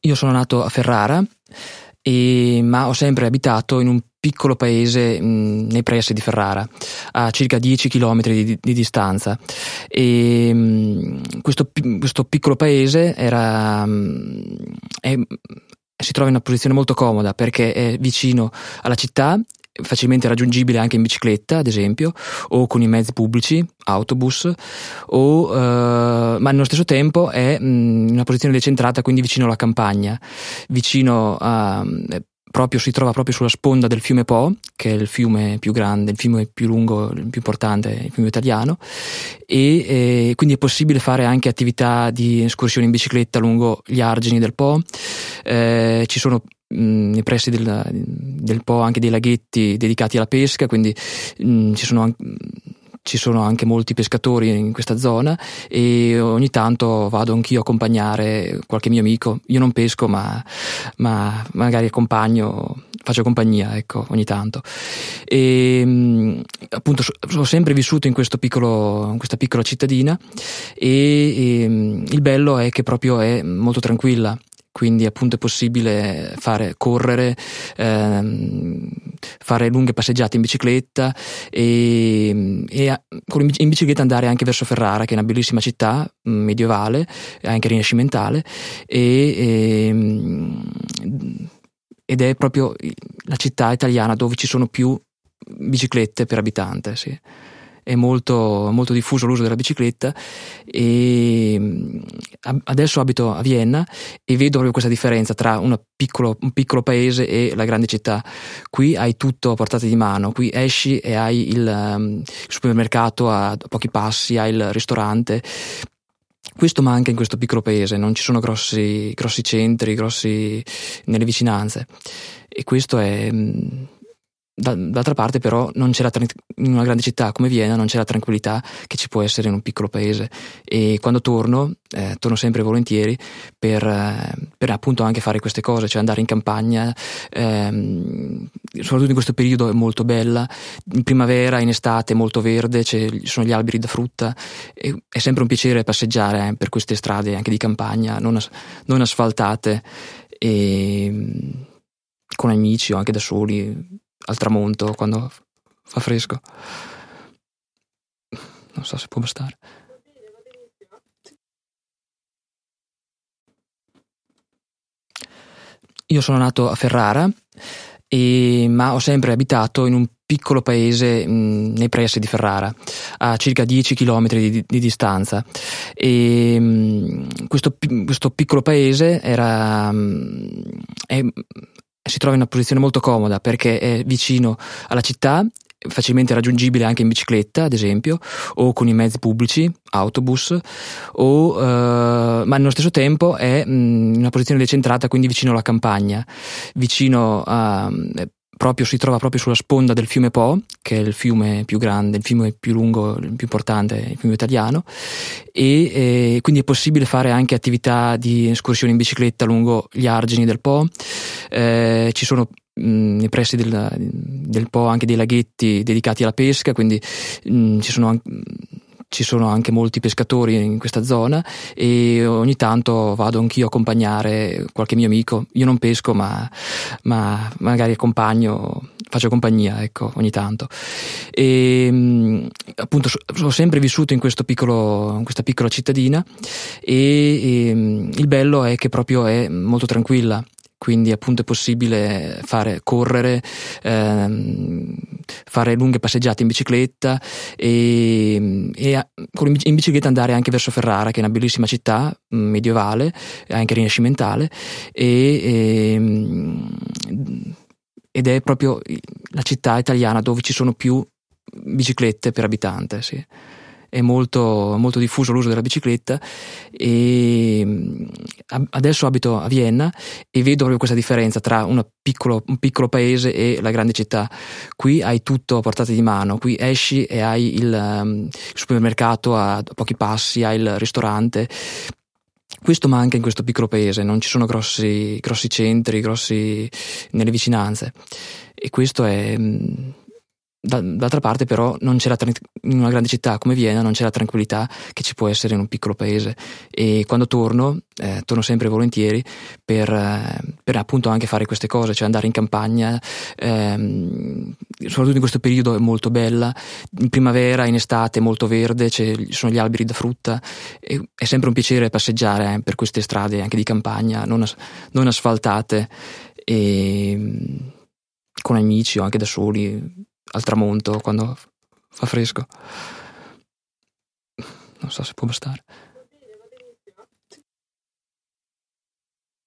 Io sono nato a Ferrara, ma ho sempre abitato in un piccolo paese nei pressi di Ferrara, a circa 10 chilometri di distanza. Questo piccolo paese si trova in una posizione molto comoda perché è vicino alla città, facilmente raggiungibile anche in bicicletta, ad esempio, o con i mezzi pubblici, autobus, ma nello stesso tempo è in una posizione decentrata, quindi vicino alla campagna, si trova proprio sulla sponda del fiume Po, che è il fiume più grande, il fiume più lungo, il più importante, il fiume italiano, e quindi è possibile fare anche attività di escursioni in bicicletta lungo gli argini del Po. Ci sono nei pressi del Po anche dei laghetti dedicati alla pesca, quindi ci sono anche molti pescatori in questa zona e ogni tanto vado anch'io a accompagnare qualche mio amico. Io non pesco, ma magari faccio compagnia, ecco, ogni tanto. Appunto ho sempre vissuto in questa piccola cittadina e il bello è che proprio è molto tranquilla. Quindi appunto è possibile correre, fare lunghe passeggiate in bicicletta e in bicicletta andare anche verso Ferrara, che è una bellissima città medievale, anche rinascimentale, ed è proprio la città italiana dove ci sono più biciclette per abitante, sì. È molto, molto diffuso l'uso della bicicletta e adesso abito a Vienna e vedo proprio questa differenza tra un piccolo paese e la grande città. Qui hai tutto a portata di mano, qui esci e hai il supermercato a pochi passi, hai il ristorante. Questo manca in questo piccolo paese, non ci sono grossi centri, nelle vicinanze, e questo è... D'altra parte però non c'è in una grande città come Vienna non c'è la tranquillità che ci può essere in un piccolo paese, e quando torno sempre volentieri per appunto anche fare queste cose, cioè andare in campagna, soprattutto in questo periodo è molto bella, in primavera, in estate è molto verde, ci sono gli alberi da frutta, e è sempre un piacere passeggiare per queste strade anche di campagna non asfaltate, e con amici o anche da soli al tramonto quando fa fresco. Non so se può bastare. Io sono nato a Ferrara, ma ho sempre abitato in un piccolo paese nei pressi di Ferrara, a circa 10 chilometri di distanza. Questo piccolo paese si trova in una posizione molto comoda perché è vicino alla città, facilmente raggiungibile anche in bicicletta, ad esempio, o con i mezzi pubblici, autobus, ma nello stesso tempo è in una posizione decentrata, quindi vicino alla campagna, si trova proprio sulla sponda del fiume Po, che è il fiume più grande, il fiume più lungo, il più importante, il fiume italiano, e quindi è possibile fare anche attività di escursioni in bicicletta lungo gli argini del Po. Ci sono nei pressi del Po anche dei laghetti dedicati alla pesca, quindi ci sono anche molti pescatori in questa zona e ogni tanto vado anch'io a accompagnare qualche mio amico. Io non pesco, ma magari faccio compagnia, ecco, ogni tanto. Appunto ho sempre vissuto in questa piccola cittadina e il bello è che proprio è molto tranquilla. Quindi appunto è possibile correre, fare lunghe passeggiate in bicicletta e in bicicletta andare anche verso Ferrara, che è una bellissima città medievale, anche rinascimentale, ed è proprio la città italiana dove ci sono più biciclette per abitante, sì. È molto, molto diffuso l'uso della bicicletta e adesso abito a Vienna e vedo proprio questa differenza tra un piccolo paese e la grande città. Qui hai tutto a portata di mano, qui esci e hai il supermercato a pochi passi, hai il ristorante. Questo manca in questo piccolo paese, non ci sono grossi centri, nelle vicinanze, e questo è... D'altra parte però non c'è in una grande città come Vienna non c'è la tranquillità che ci può essere in un piccolo paese, e quando torno sempre volentieri per appunto anche fare queste cose, cioè andare in campagna, soprattutto in questo periodo è molto bella, in primavera, in estate è molto verde, ci sono gli alberi da frutta, è sempre un piacere passeggiare per queste strade anche di campagna non asfaltate, e con amici o anche da soli al tramonto quando fa fresco. Non so se può bastare.